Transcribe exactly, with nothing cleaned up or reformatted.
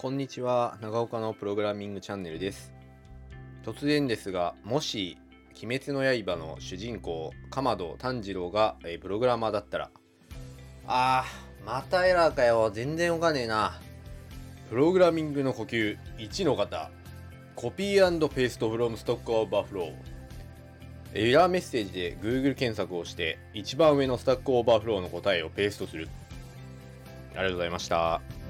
こんにちは、長岡のプログラミングチャンネルです。突然ですが、もし鬼滅の刃の主人公竈門炭治郎が、えープログラマーだったら、あーまたエラーかよ、全然わかんねえな。プログラミングの呼吸いちの方、コピーペーストフロムストックオーバーフロー。エラーメッセージで Google 検索をして一番上のスタックオーバーフローの答えをペーストする。ありがとうございました。